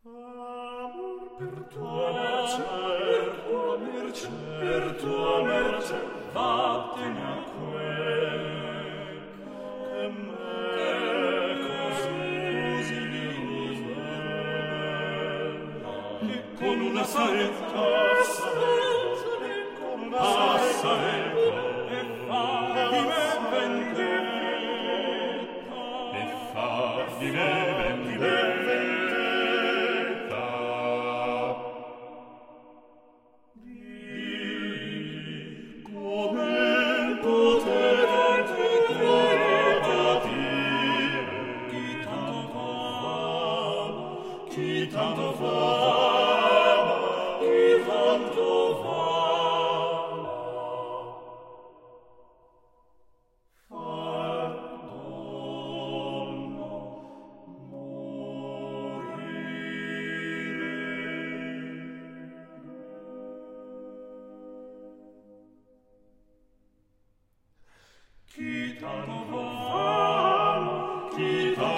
Per tua mercè, per tua mercè, vattene a quel che me così mi con una saetta, con una saetta, e fa di me vendetta, e fa di me vendetta. Chi tanto fa, chi tanto fa, chi tanto fa, chi tanto